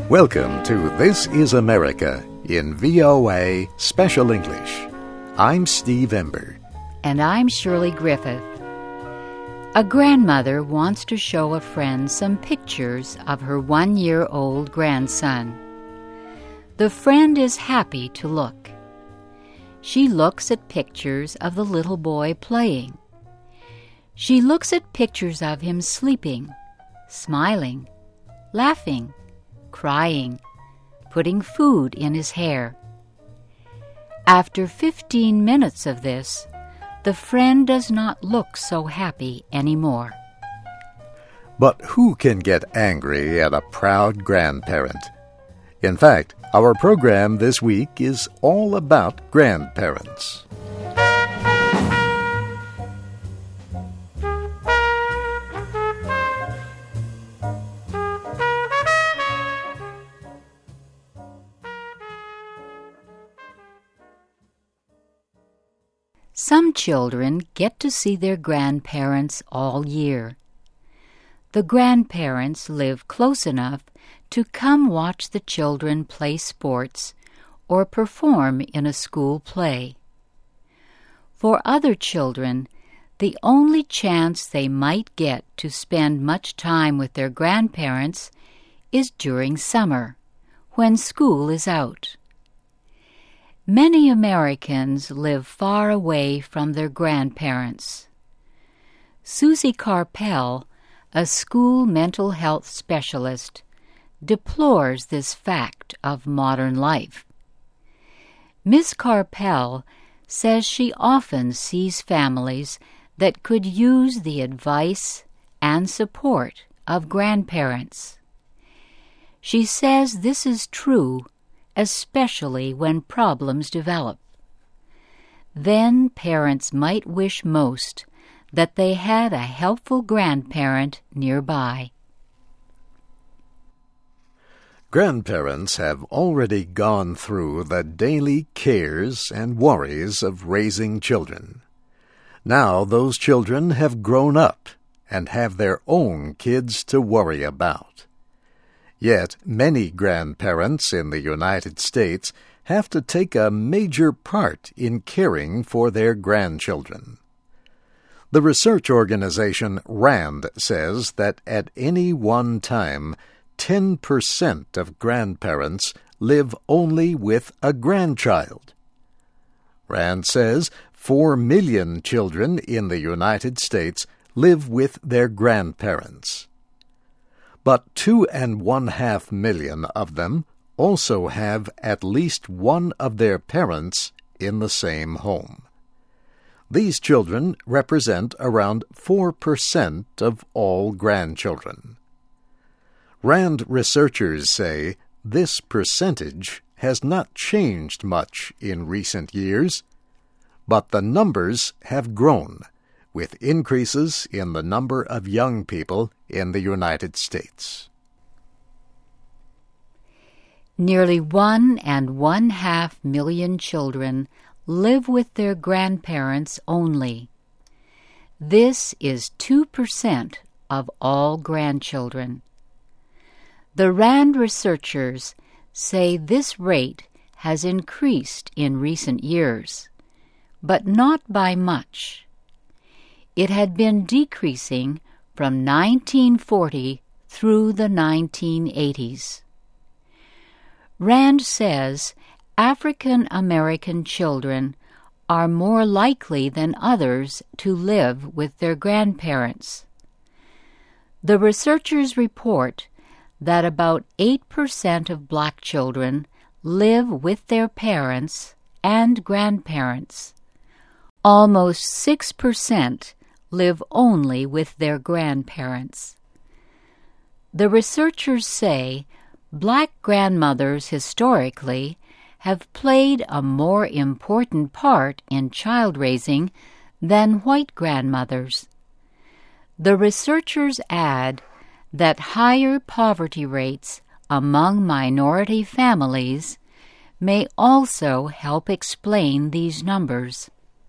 Welcome to This is America in VOA Special English. I'm Steve Ember. And I'm Shirley Griffith. A grandmother wants to show a friend some pictures of her 1-year-old grandson. The friend is happy to look. She looks at pictures of the little boy playing. She looks at pictures of him sleeping, smiling, laughing, crying, putting food in his hair. After 15 minutes of this, the friend does not look so happy anymore. But who can get angry at a proud grandparent? In fact, our program this week is all about grandparents. Some children get to see their grandparents all year. The grandparents live close enough to come watch the children play sports or perform in a school play. For other children, the only chance they might get to spend much time with their grandparents is during summer, when school is out. Many Americans live far away from their grandparents. Susie Carpel, a school mental health specialist, deplores this fact of modern life. Ms. Carpel says she often sees families that could use the advice and support of grandparents. She says this is true especially when problems develop. Then parents might wish most that they had a helpful grandparent nearby. Grandparents have already gone through the daily cares and worries of raising children. Now those children have grown up and have their own kids to worry about. Yet many grandparents in the United States have to take a major part in caring for their grandchildren. The research organization RAND says that at any one time, 10% of grandparents live only with a grandchild. RAND says 4 million children in the United States live with their grandparents. But 2.5 million of them also have at least one of their parents in the same home. These children represent around 4% of all grandchildren. RAND researchers say this percentage has not changed much in recent years, but the numbers have grown, with increases in the number of young people in the United States. Nearly 1.5 million children live with their grandparents only. This is 2% of all grandchildren. The RAND researchers say this rate has increased in recent years, but not by much. It had been decreasing from 1940 through the 1980s. RAND says African American children are more likely than others to live with their grandparents. The researchers report that about 8% of black children live with their parents and grandparents. Almost 6% live only with their grandparents. The researchers say black grandmothers historically have played a more important part in child raising than white grandmothers. The researchers add that higher poverty rates among minority families may also help explain these numbers.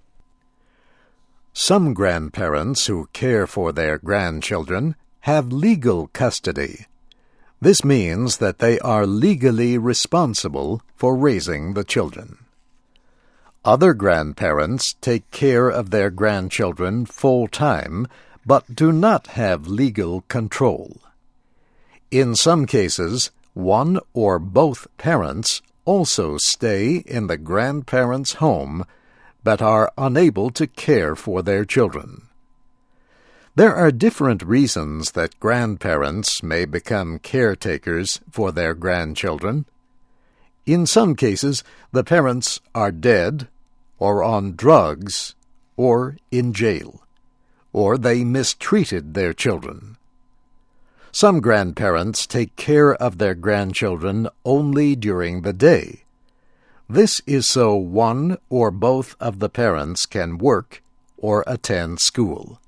Some grandparents who care for their grandchildren have legal custody. This means that they are legally responsible for raising the children. Other grandparents take care of their grandchildren full-time, but do not have legal control. In some cases, one or both parents also stay in the grandparents' home, but are unable to care for their children. There are different reasons that grandparents may become caretakers for their grandchildren. In some cases, the parents are dead, or on drugs, or in jail, or they mistreated their children. Some grandparents take care of their grandchildren only during the day. This is so one or both of the parents can work or attend school.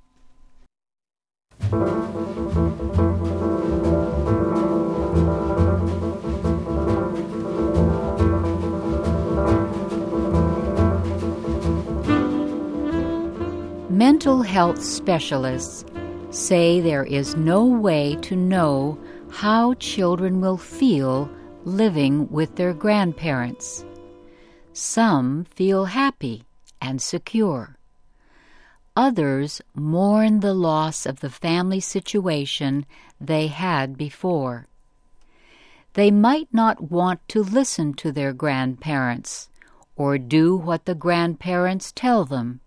Mental health specialists say there is no way to know how children will feel living with their grandparents. Some feel happy and secure. Others mourn the loss of the family situation they had before. They might not want to listen to their grandparents or do what the grandparents tell them.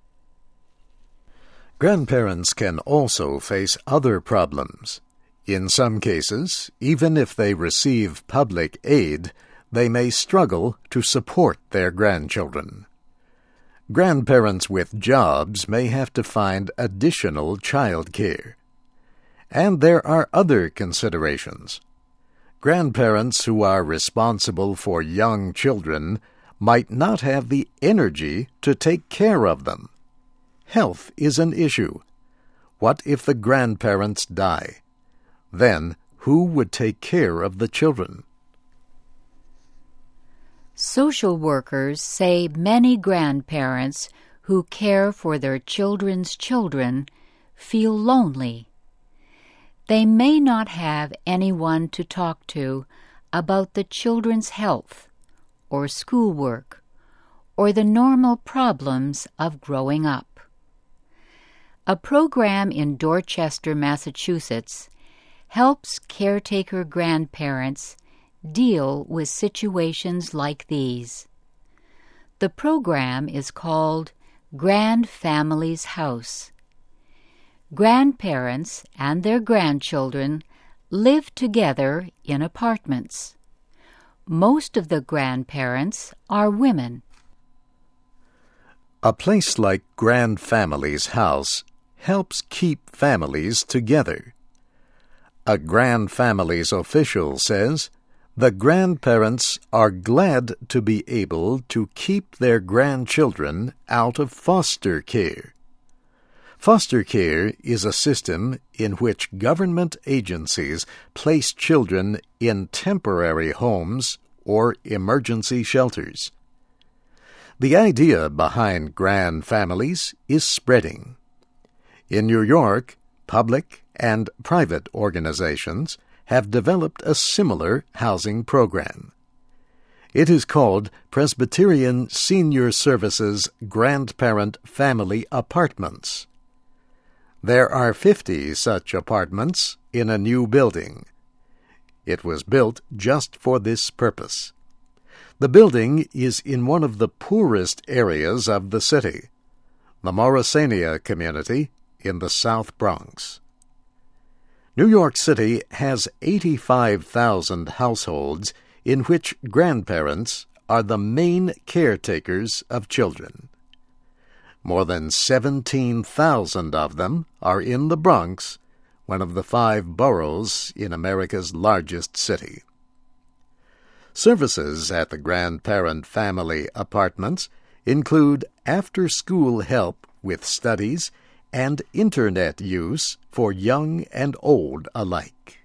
Grandparents can also face other problems. In some cases, even if they receive public aid, they may struggle to support their grandchildren. Grandparents with jobs may have to find additional child care. And there are other considerations. Grandparents who are responsible for young children might not have the energy to take care of them. Health is an issue. What if the grandparents die? Then, who would take care of the children? Social workers say many grandparents who care for their children's children feel lonely. They may not have anyone to talk to about the children's health, or schoolwork, or the normal problems of growing up. A program in Dorchester, Massachusetts, helps caretaker grandparents deal with situations like these. The program is called Grand Families House. Grandparents and their grandchildren live together in apartments. Most of the grandparents are women. A place like Grand Families House helps keep families together. A Grand Families official says the grandparents are glad to be able to keep their grandchildren out of foster care. Foster care is a system in which government agencies place children in temporary homes or emergency shelters. The idea behind Grand Families is spreading. In New York, public and private organizations have developed a similar housing program. It is called Presbyterian Senior Services Grandparent Family Apartments. There are 50 such apartments in a new building. It was built just for this purpose. The building is in one of the poorest areas of the city, the Morrisania community in the South Bronx. New York City has 85,000 households in which grandparents are the main caretakers of children. More than 17,000 of them are in the Bronx, one of the 5 boroughs in America's largest city. Services at the grandparent family apartments include after-school help with studies and Internet use for young and old alike.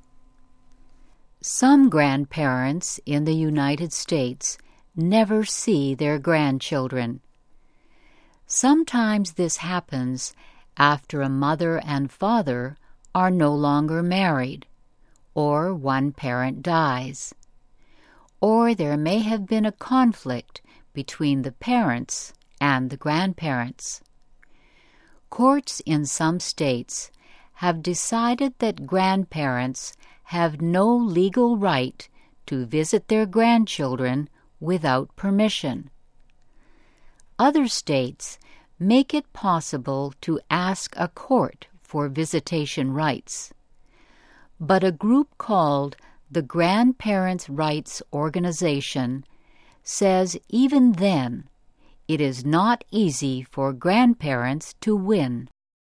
Some grandparents in the United States never see their grandchildren. Sometimes this happens after a mother and father are no longer married, or one parent dies. Or there may have been a conflict between the parents and the grandparents. Courts in some states have decided that grandparents have no legal right to visit their grandchildren without permission. Other states make it possible to ask a court for visitation rights. But a group called the Grandparents' Rights Organization says even then it is not easy for grandparents to win.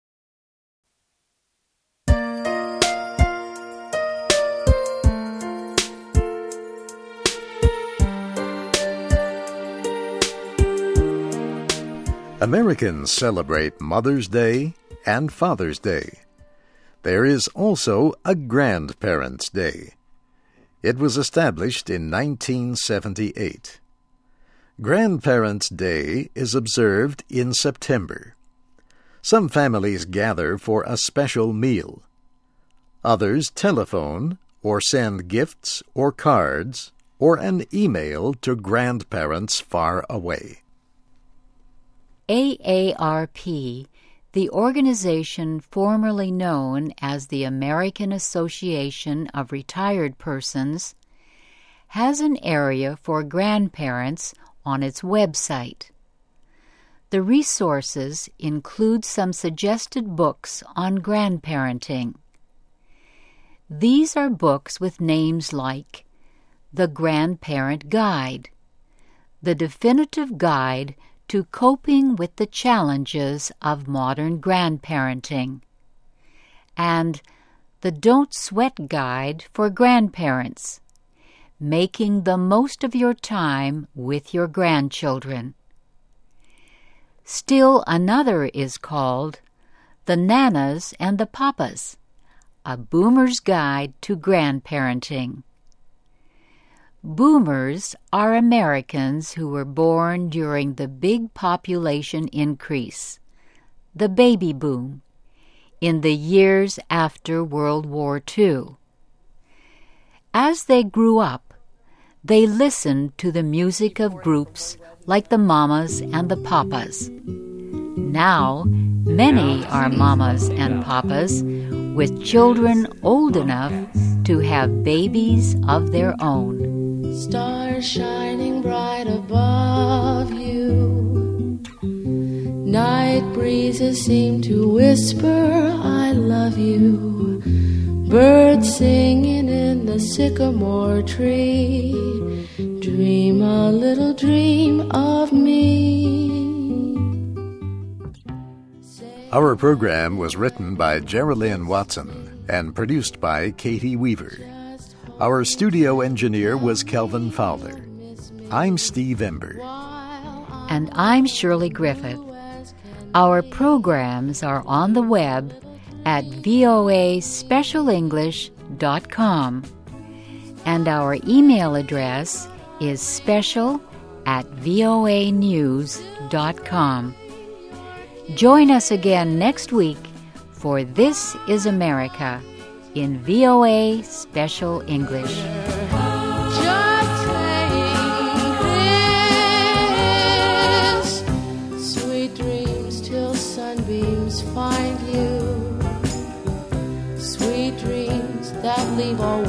Americans celebrate Mother's Day and Father's Day. There is also a Grandparents' Day. It was established in 1978. Grandparents' Day is observed in September. Some families gather for a special meal. Others telephone or send gifts or cards or an email to grandparents far away. AARP, the organization formerly known as the American Association of Retired Persons, has an area for grandparents on its website. The resources include some suggested books on grandparenting. These are books with names like The Grandparent Guide, The Definitive Guide to Coping with the Challenges of Modern Grandparenting, and the Don't Sweat Guide for Grandparents, Making the Most of Your Time with Your Grandchildren. Still another is called The Nanas and the Papas, A Boomer's Guide to Grandparenting. Boomers are Americans who were born during the big population increase, the baby boom, in the years after World War II. As they grew up, they listened to the music of groups like the Mamas and the Papas. Now, many are Mamas and Papas with children old enough to have babies of their own. Stars shining bright above you. Night breezes seem to whisper, I love you. Birds singing in the sycamore tree. Dream a little dream of me. Our program was written by Geraldine Watson and produced by Katie Weaver. Our studio engineer was Kelvin Fowler. I'm Steve Ember. And I'm Shirley Griffith. Our programs are on the web at voaspecialenglish.com. And our email address is special@voanews.com. Join us again next week for This is America in VOA Special English. Just saying this. Sweet dreams till sunbeams find you. Sweet dreams that leave all